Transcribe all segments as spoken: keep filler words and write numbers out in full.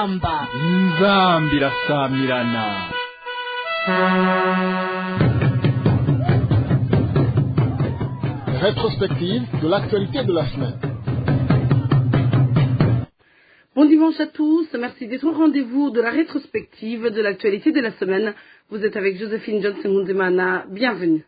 inzamba inzamba irasamirana. Rétrospective de l'actualité de la semaine. Bon dimanche à tous, merci d'être au rendez-vous de la rétrospective de l'actualité de la semaine. Vous êtes avec Joséphine Johnson-Mundemana, bienvenue.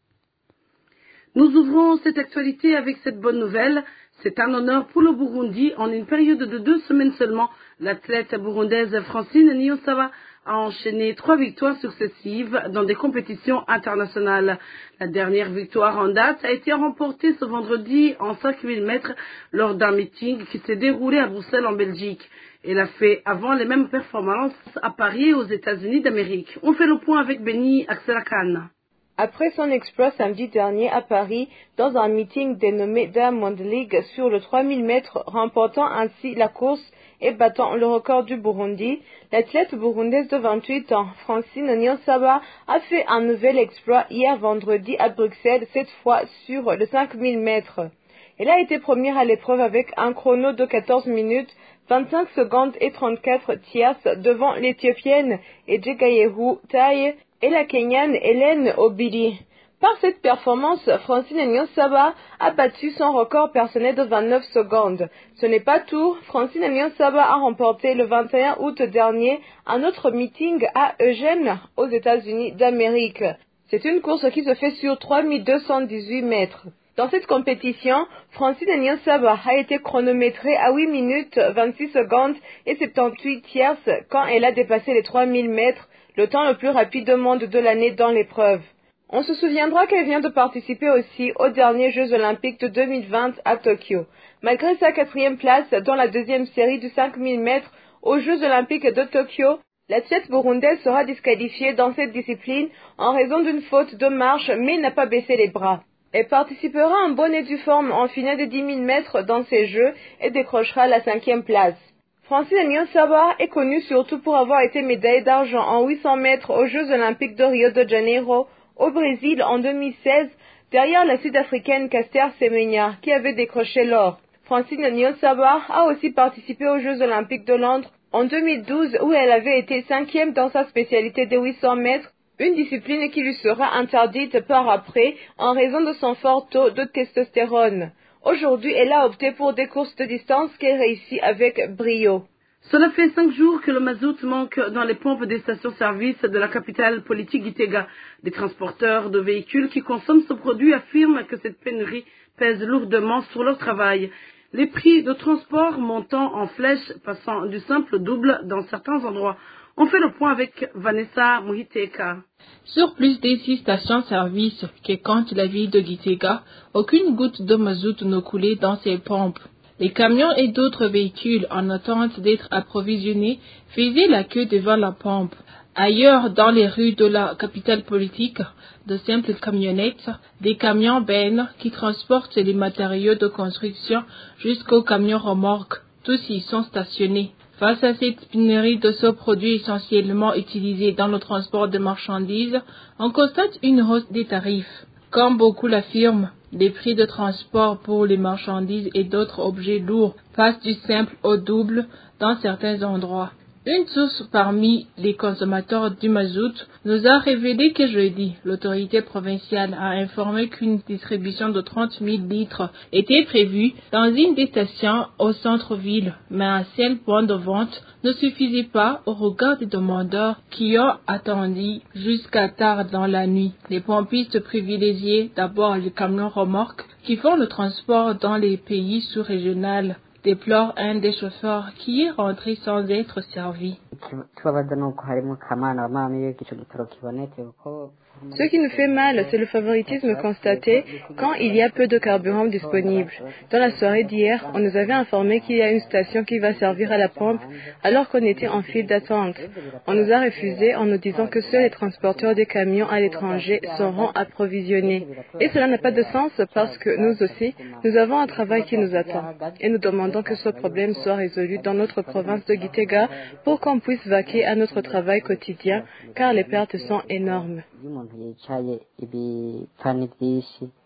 Nous ouvrons cette actualité avec cette bonne nouvelle. C'est un honneur pour le Burundi. En une période de deux semaines seulement, l'athlète burundaise Francine Niyonsaba a enchaîné trois victoires successives dans des compétitions internationales. La dernière victoire en date a été remportée ce vendredi en cinq mille mètres lors d'un meeting qui s'est déroulé à Bruxelles en Belgique. Elle a fait avant les mêmes performances à Paris et aux États-Unis d'Amérique. On fait le point avec Benny Axelakan. Après son exploit samedi dernier à Paris, dans un meeting dénommé Diamond League sur le trois mille mètres, remportant ainsi la course et battant le record du Burundi, l'athlète burundaise de vingt-huit ans, Francine Niyonsaba, a fait un nouvel exploit hier vendredi à Bruxelles, cette fois sur le cinq mille mètres. Elle a été première à l'épreuve avec un chrono de quatorze minutes, vingt-cinq secondes et trente-quatre tierces devant l'Éthiopienne Ejegayehu Taye et la Kenyane Hélène Obili. Par cette performance, Francine Niyonsaba a battu son record personnel de vingt-neuf secondes. Ce n'est pas tout, Francine Niyonsaba a remporté le vingt et un août dernier un autre meeting à Eugene, aux États-Unis d'Amérique. C'est une course qui se fait sur trois mille deux cent dix-huit mètres. Dans cette compétition, Francine Niyonsaba a été chronométrée à huit minutes vingt-six secondes et soixante-dix-huit tierces quand elle a dépassé les trois mille mètres, le temps le plus rapide au monde de l'année dans l'épreuve. On se souviendra qu'elle vient de participer aussi aux derniers Jeux Olympiques de deux mille vingt à Tokyo. Malgré sa quatrième place dans la deuxième série du cinq mille mètres aux Jeux Olympiques de Tokyo, l'athlète burundaise sera disqualifiée dans cette discipline en raison d'une faute de marche, mais n'a pas baissé les bras. Elle participera en bonne et due forme en finale de dix mille mètres dans ces Jeux et décrochera la cinquième place. Francine Niyonsaba est connue surtout pour avoir été médaillée d'argent en huit cents mètres aux Jeux Olympiques de Rio de Janeiro au Brésil en deux mille seize, derrière la Sud-Africaine Caster Semenya qui avait décroché l'or. Francine Niyonsaba a aussi participé aux Jeux Olympiques de Londres en deux mille douze où elle avait été cinquième dans sa spécialité des huit cents mètres, une discipline qui lui sera interdite par après en raison de son fort taux de testostérone. Aujourd'hui, elle a opté pour des courses de distance qu'elle réussit avec brio. Cela fait cinq jours que le mazout manque dans les pompes des stations-service de la capitale politique Gitega. Des transporteurs de véhicules qui consomment ce produit affirment que cette pénurie pèse lourdement sur leur travail. Les prix de transport montant en flèche, passant du simple au double dans certains endroits. On fait le point avec Vanessa Muhiteka. Sur plus de six stations-service que compte la ville de Gitega, aucune goutte de mazout ne coulait dans ces pompes. Les camions et d'autres véhicules en attente d'être approvisionnés faisaient la queue devant la pompe. Ailleurs, dans les rues de la capitale politique, de simples camionnettes, des camions bennes qui transportent les matériaux de construction jusqu'aux camions remorques, tous y sont stationnés. Face à cette pénurie de ce produit essentiellement utilisé dans le transport de marchandises, on constate une hausse des tarifs. Comme beaucoup l'affirment, les prix de transport pour les marchandises et d'autres objets lourds passent du simple au double dans certains endroits. Une source parmi les consommateurs du mazout nous a révélé que jeudi, l'autorité provinciale a informé qu'une distribution de trente mille litres était prévue dans une des stations au centre-ville, mais un seul point de vente ne suffisait pas au regard des demandeurs qui ont attendu jusqu'à tard dans la nuit. Les pompistes privilégiaient d'abord les camions remorques qui font le transport dans les pays sous-régionaux, déplore un des chauffeurs qui est rentré sans être servi. Ce qui nous fait mal, c'est le favoritisme constaté quand il y a peu de carburant disponible. Dans la soirée d'hier, on nous avait informé qu'il y a une station qui va servir à la pompe alors qu'on était en file d'attente. On nous a refusé en nous disant que seuls les transporteurs des camions à l'étranger seront approvisionnés. Et cela n'a pas de sens parce que nous aussi, nous avons un travail qui nous attend. Et nous demandons que ce problème soit résolu dans notre province de Gitega pour qu'on puisse vaquer à notre travail quotidien car les pertes sont énormes.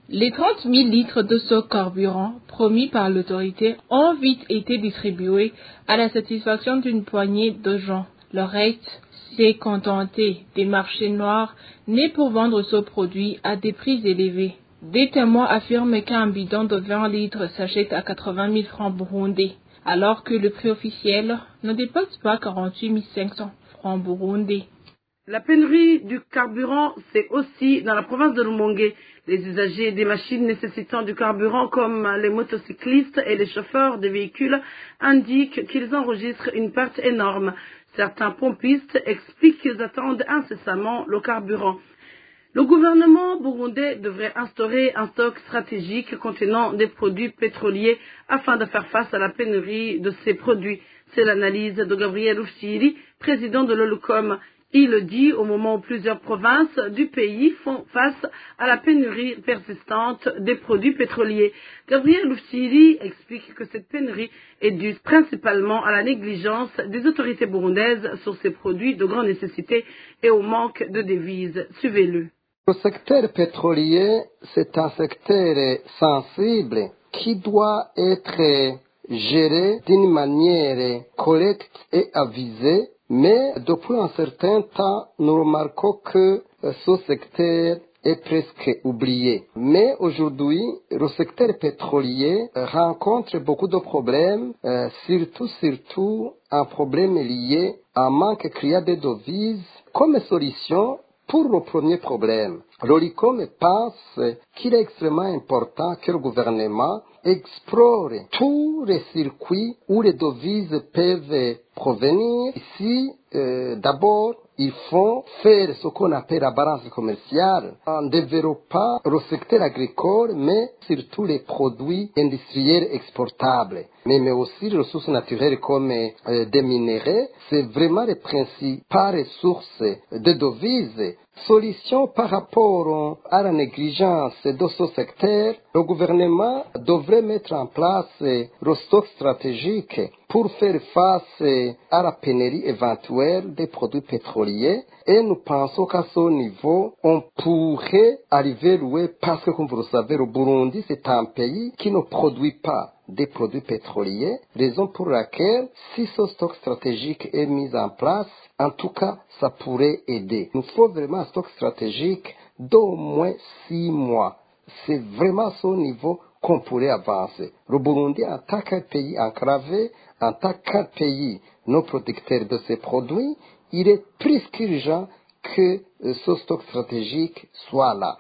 Les trente mille litres de ce carburant promis par l'autorité ont vite été distribués à la satisfaction d'une poignée de gens. Le reste s'est contenté des marchés noirs nés pour vendre ce produit à des prix élevés. Des témoins affirment qu'un bidon de vingt litres s'achète à quatre-vingt mille francs burundais, alors que le prix officiel ne dépasse pas quarante-huit mille cinq cents francs burundais. La pénurie du carburant, c'est aussi dans la province de Rumongue. Les usagers des machines nécessitant du carburant, comme les motocyclistes et les chauffeurs des véhicules, indiquent qu'ils enregistrent une perte énorme. Certains pompistes expliquent qu'ils attendent incessamment le carburant. Le gouvernement burundais devrait instaurer un stock stratégique contenant des produits pétroliers afin de faire face à la pénurie de ces produits. C'est l'analyse de Gabriel Ufsiri, président de l'Olucom. Il le dit au moment où plusieurs provinces du pays font face à la pénurie persistante des produits pétroliers. Gabriel Ufsiri explique que cette pénurie est due principalement à la négligence des autorités burundaises sur ces produits de grande nécessité et au manque de devises. Suivez-le. Le secteur pétrolier, c'est un secteur sensible qui doit être géré d'une manière correcte et avisée. Mais depuis un certain temps, nous remarquons que ce secteur est presque oublié. Mais aujourd'hui, le secteur pétrolier rencontre beaucoup de problèmes, euh, surtout, surtout un problème lié à un manque criant de devises comme solution pour le premier problème. L'Olicom pense qu'il est extrêmement important que le gouvernement explore tous les circuits où les devises peuvent provenir. Ici, euh, d'abord, il faut faire ce qu'on appelle la balance commerciale en développant le secteur agricole, mais surtout les produits industriels exportables. Mais, mais aussi les ressources naturelles comme euh, des minéraux, c'est vraiment les principales sources de devises. Solution par rapport à la négligence de ce secteur, le gouvernement devrait mettre en place le stock stratégique pour faire face à la pénurie éventuelle des produits pétroliers. Et nous pensons qu'à ce niveau, on pourrait arriver loin parce que, comme vous le savez, le Burundi, c'est un pays qui ne produit pas des produits pétroliers, raison pour laquelle, si ce stock stratégique est mis en place, en tout cas, ça pourrait aider. Il nous faut vraiment un stock stratégique d'au moins six mois. C'est vraiment à ce niveau qu'on pourrait avancer. Le Burundi, en tant que pays enclavé, en tant que pays non producteur de ces produits, il est plus qu'urgent que ce stock stratégique soit là.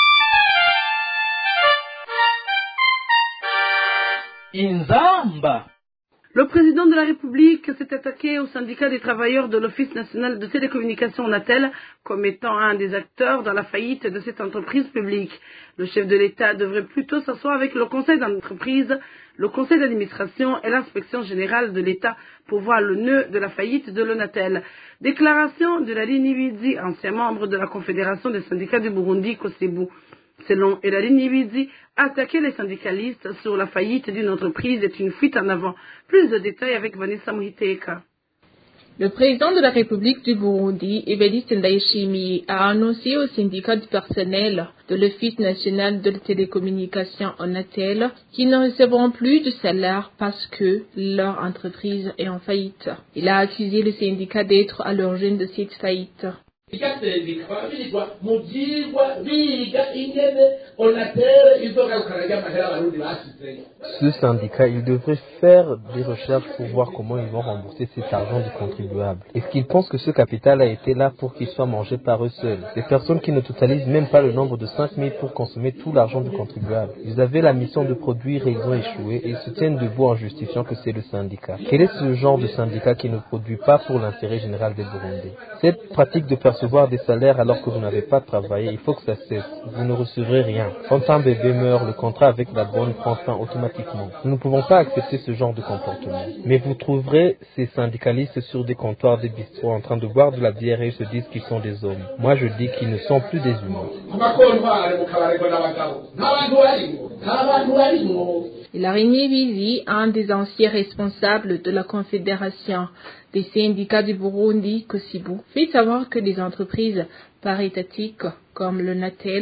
Inzamba. Le président de la République s'est attaqué au syndicat des travailleurs de l'Office national de télécommunications Natel comme étant un des acteurs dans la faillite de cette entreprise publique. Le chef de l'État devrait plutôt s'asseoir avec le conseil d'entreprise, le conseil d'administration et l'inspection générale de l'État pour voir le nœud de la faillite de l'Onatel. Déclaration de Elaline Ibizi, ancien membre de la Confédération des syndicats du Burundi, Kosebu. Selon Elaline Ibizi, attaquer les syndicalistes sur la faillite d'une entreprise est une fuite en avant. Plus de détails avec Vanessa Muhiteka. Le président de la République du Burundi, Evariste Ndayishimiye, a annoncé au syndicat du personnel de l'Office national de télécommunications Onatel qu'ils ne recevront plus de salaire parce que leur entreprise est en faillite. Il a accusé le syndicat d'être à l'origine de cette faillite. Ce syndicat, il devrait faire des recherches pour voir comment ils vont rembourser cet argent du contribuable. Est-ce qu'ils pensent que ce capital a été là pour qu'il soit mangé par eux seuls? Des personnes qui ne totalisent même pas le nombre de cinq mille pour consommer tout l'argent du contribuable. Ils avaient la mission de produire et ils ont échoué et ils se tiennent debout en justifiant que c'est le syndicat. Quel est ce genre de syndicat qui ne produit pas pour l'intérêt général des Burundais? Cette pratique de recevoir des salaires alors que vous n'avez pas travaillé, il faut que ça cesse. Vous ne recevrez rien. Quand un bébé meurt, le contrat avec la bonne prend fin automatiquement. Nous ne pouvons pas accepter ce genre de comportement. Mais vous trouverez ces syndicalistes sur des comptoirs des bistrots en train de boire de la bière et ils se disent qu'ils sont des hommes. Moi, je dis qu'ils ne sont plus des humains. Elaline Ibizi, un des anciens responsables de la Confédération des syndicats du Burundi, Kosebu, fait savoir que les entreprises paritatiques comme le Natel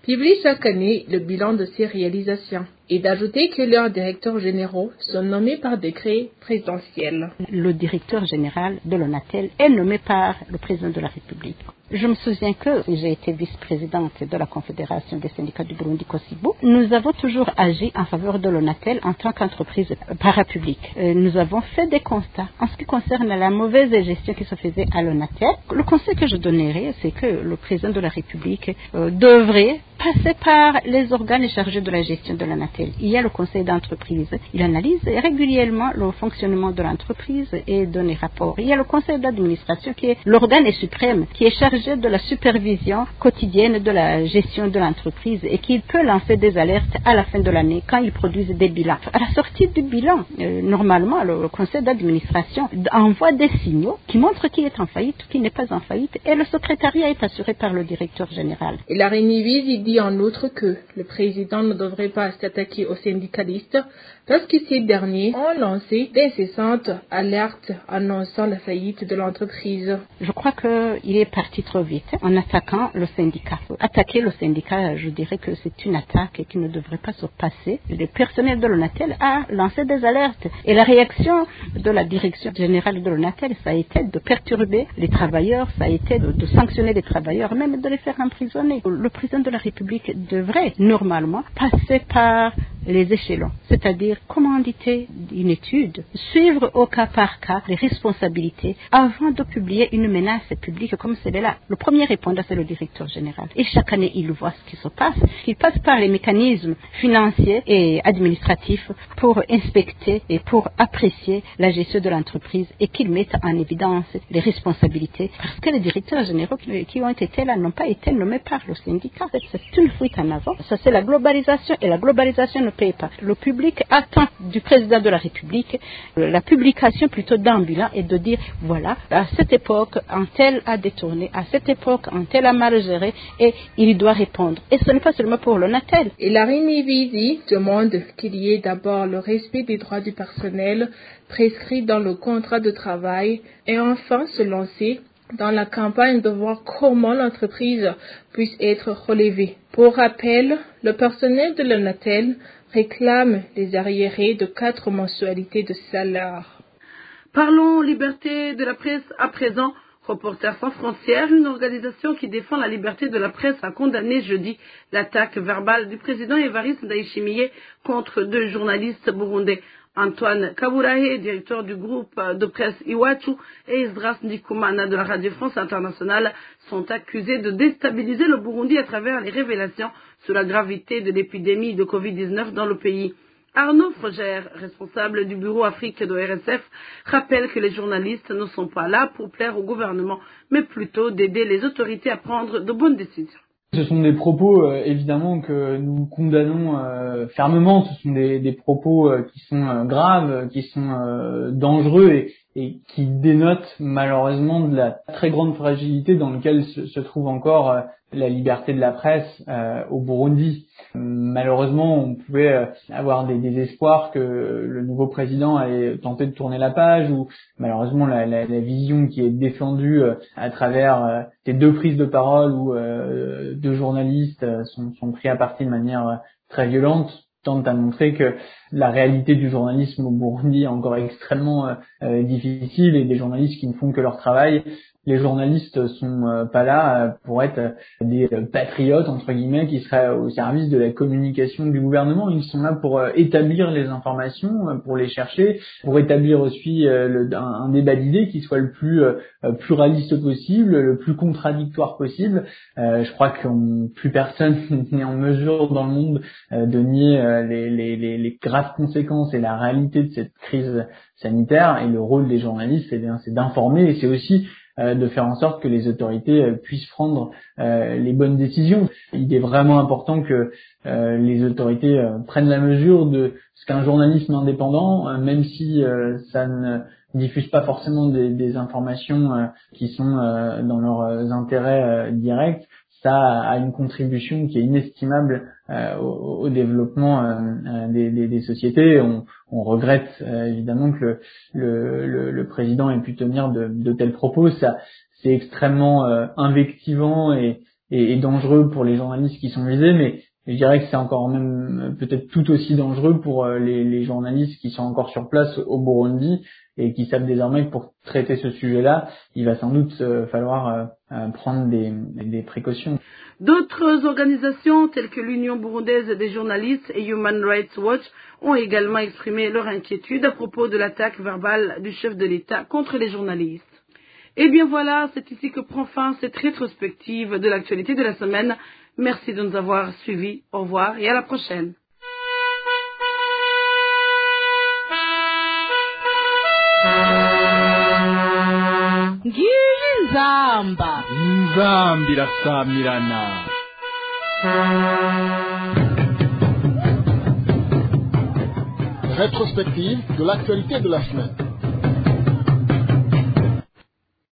publie chaque année le bilan de ses réalisations et d'ajouter que leurs directeurs généraux sont nommés par décret présidentiel. Le directeur général de l'ONATEL est nommé par le président de la République. Je me souviens que j'ai été vice-présidente de la Confédération des syndicats du Burundi, COSIBU. Nous avons toujours agi en faveur de l'ONATEL en tant qu'entreprise parapublique. Nous avons fait des constats en ce qui concerne la mauvaise gestion qui se faisait à l'ONATEL. Le conseil que je donnerais, c'est que le président de la République euh, devrait passer par les organes chargés de la gestion de l'ONATEL. Il y a le conseil d'entreprise. Il analyse régulièrement le fonctionnement de l'entreprise et donne des rapports. Il y a le conseil d'administration qui est l'organe suprême, qui est chargé de la supervision quotidienne de la gestion de l'entreprise et qui peut lancer des alertes à la fin de l'année quand ils produisent des bilans. À la sortie du bilan, euh, normalement, le, le conseil d'administration envoie des signaux qui montrent qui est en faillite, qui n'est pas en faillite, et le secrétariat est assuré par le directeur général. Et la Rénivis, il dit en outre que le président ne devrait pas s'attaquer aux syndicalistes parce que ces derniers ont lancé d'incessantes alertes annonçant la faillite de l'entreprise. Je crois qu'il est parti trop vite en attaquant le syndicat. Attaquer le syndicat, je dirais que c'est une attaque qui ne devrait pas se passer. Le personnel de l'ONATEL a lancé des alertes et la réaction de la direction générale de l'ONATEL, ça a été de perturber les travailleurs, ça a été de, de sanctionner les travailleurs, même de les faire emprisonner. Le président de la République devrait normalement passer par les échelons, c'est-à-dire commanditer une étude, suivre au cas par cas les responsabilités avant de publier une menace publique comme celle-là. Le premier répondant, c'est le directeur général. Et chaque année, il voit ce qui se passe. Il passe par les mécanismes financiers et administratifs pour inspecter et pour apprécier la gestion de l'entreprise et qu'il mette en évidence les responsabilités. Parce que les directeurs généraux qui ont été là n'ont pas été nommés par le syndicat. C'est une fuite en avant. Ça, c'est la globalisation et la globalisation ne paye pas. Le public attend du président de la République la publication plutôt d'un bilan et de dire voilà, à cette époque, un tel a détourné, à cette époque, un tel a mal géré et il doit répondre. Et ce n'est pas seulement pour l'ONATEL. Et la Rénivis demande qu'il y ait d'abord le respect des droits du personnel prescrits dans le contrat de travail et enfin se lancer dans la campagne de voir comment l'entreprise puisse être relevée. Pour rappel, le personnel de l'ONATEL réclame les arriérés de quatre mensualités de salaire. Parlons liberté de la presse à présent. Reporters sans frontières, une organisation qui défend la liberté de la presse, a condamné jeudi l'attaque verbale du président Évariste Ndayishimiye contre deux journalistes burundais. Antoine Kaburahe, directeur du groupe de presse Iwachu, et Esdras Ndikumana de la Radio France Internationale sont accusés de déstabiliser le Burundi à travers les révélations sur la gravité de l'épidémie de covid dix-neuf dans le pays. Arnaud Frogère, responsable du bureau Afrique de R S F, rappelle que les journalistes ne sont pas là pour plaire au gouvernement, mais plutôt d'aider les autorités à prendre de bonnes décisions. Ce sont des propos euh, évidemment que nous condamnons euh, fermement. Ce sont des, des propos euh, qui sont euh, graves, qui sont euh, dangereux et, et qui dénotent malheureusement de la très grande fragilité dans laquelle se, se trouve encore euh, la liberté de la presse euh, au Burundi. Malheureusement, on pouvait euh, avoir des, des espoirs que le nouveau président allait tenter de tourner la page, ou malheureusement la, la, la vision qui est défendue euh, à travers euh, ces deux prises de parole où euh, deux journalistes euh, sont, sont pris à partie de manière euh, très violente, tente à montrer que la réalité du journalisme au Burundi est encore extrêmement euh, euh, difficile et des journalistes qui ne font que leur travail. Les journalistes sont euh, pas là euh, pour être euh, des euh, patriotes entre guillemets qui seraient au service de la communication du gouvernement. Ils sont là pour euh, établir les informations, euh, pour les chercher, pour établir aussi euh, le, un, un débat d'idées qui soit le plus euh, pluraliste possible, le plus contradictoire possible. Euh, je crois que on, plus personne n'est en mesure dans le monde euh, de nier euh, les, les, les, les graves conséquences et la réalité de cette crise sanitaire. Et le rôle des journalistes, eh bien, c'est d'informer et c'est aussi euh, de faire en sorte que les autorités euh, puissent prendre euh, les bonnes décisions. Il est vraiment important que euh, les autorités euh, prennent la mesure de ce qu'un journalisme indépendant, euh, même si euh, ça ne diffuse pas forcément des, des informations euh, qui sont euh, dans leurs intérêts euh, directs, ça a une contribution qui est inestimable euh, au, au développement euh, des, des, des sociétés. On, on regrette euh, évidemment que le, le, le président ait pu tenir de, de tels propos. Ça, c'est extrêmement euh, invectivant et, est, est dangereux pour les journalistes qui sont visés, mais je dirais que c'est encore même peut-être tout aussi dangereux pour les, les journalistes qui sont encore sur place au Burundi et qui savent désormais que pour traiter ce sujet-là, il va sans doute euh, falloir euh, prendre des, des précautions. D'autres organisations telles que l'Union burundaise des journalistes et Human Rights Watch ont également exprimé leur inquiétude à propos de l'attaque verbale du chef de l'État contre les journalistes. Et bien voilà, c'est ici que prend fin cette rétrospective de l'actualité de la semaine. Merci de nous avoir suivis. Au revoir et à la prochaine. Nzamba. Nzambi irasamirana. Rétrospective de l'actualité de la semaine.